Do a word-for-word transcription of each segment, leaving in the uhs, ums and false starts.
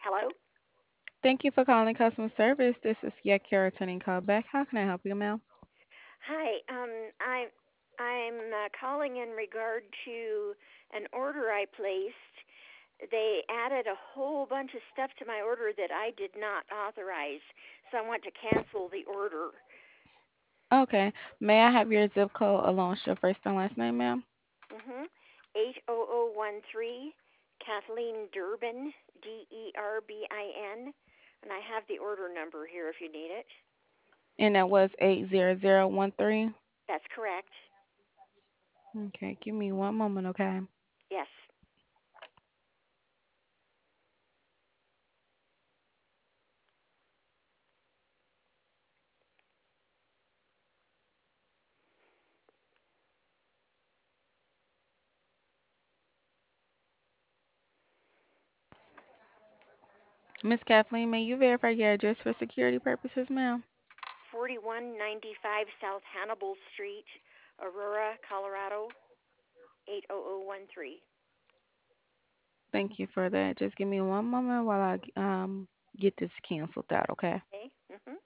Hello? Thank you for calling customer service. This is Yakira returning call back. How can I help you, ma'am? Hi. Um, I I'm uh, calling in regard to an order I placed. They added a whole bunch of stuff to my order that I did not authorize, so I want to cancel the order. Okay. May I have your zip code along with your first and last name, ma'am? Mhm. eight oh oh one three Kathleen Durbin, D E R B I N, and I have the order number here if you need it. And that was eight zero zero one three. That's correct. Okay, give me one moment, okay? Yes. Miss Kathleen, may you verify your address for security purposes, ma'am? forty-one ninety-five South Hannibal Street, Aurora, Colorado, eight oh oh one three. Thank you for that. Just give me one moment while I um get this canceled out, okay? Okay. Mhm.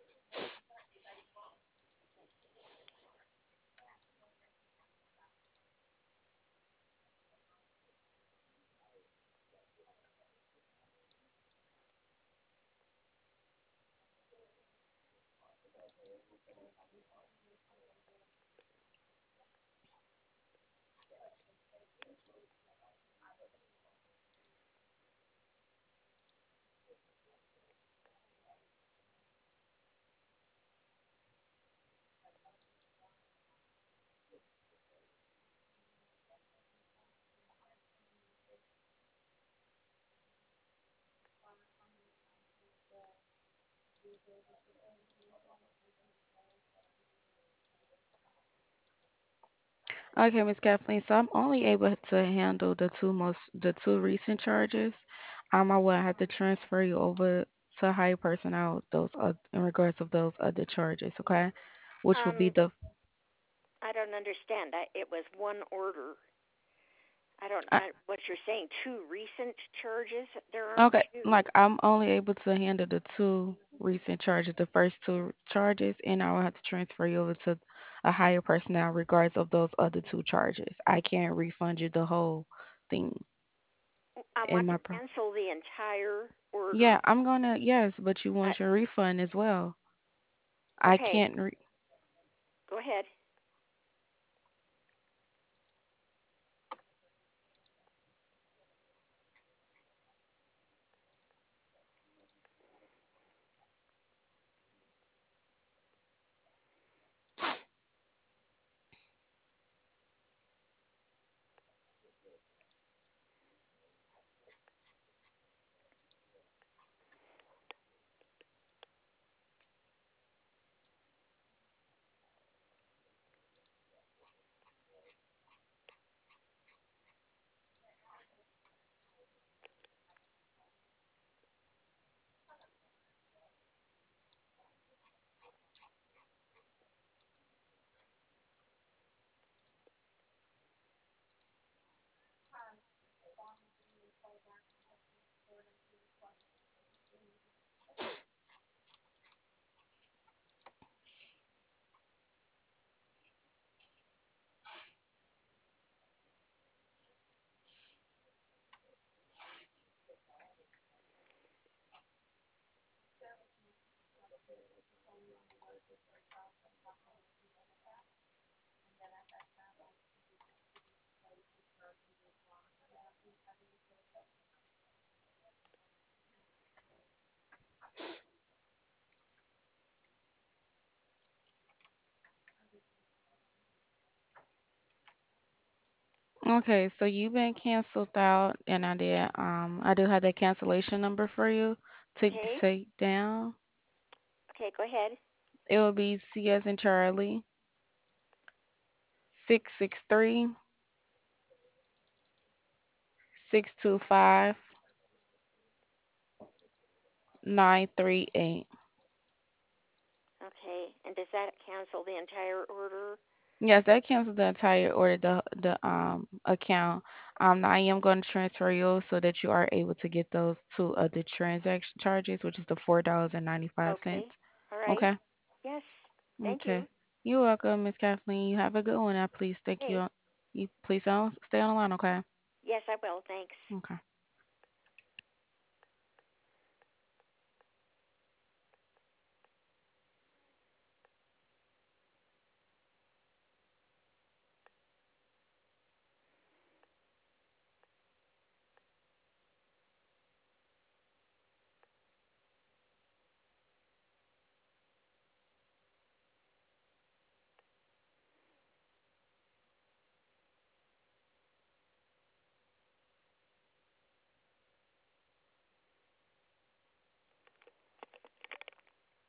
Okay, Miss Kathleen, so I'm only able to handle the two most the two recent charges. Um, I will have to transfer you over to hire personnel those uh, in regards of those other charges, okay? Which will be Um, the I don't understand. I, it was one order. I don't. I, I, what you're saying? Two recent charges? There aren't okay, two. like I'm only able to handle the two recent charges, the first two charges, and I will have to transfer you over to a higher personnel regards of those other two charges. I can't refund you the whole thing I in want to my pro- cancel the entire Yeah, order. I'm gonna yes, but you Uh, want your refund as well. I okay. can't re- Go ahead. Okay, so you've been canceled out and I did um I do have the cancellation number for you to Okay. take down. Okay. Go ahead. It will be C as in Charlie six six three six two five nine three eight. Okay. And does that cancel the entire order? Yes, that cancels the entire order, the the um account. Um, I am going to transfer you so that you are able to get those two other transaction charges, which is the four dollars and ninety five Okay. cents. All right. Okay. Yes. Thank Okay. you. You're welcome, Miss Kathleen. You have a good one. Now, please thank Okay. you. You please don't stay on the line. Okay. Yes, I will. Thanks. Okay.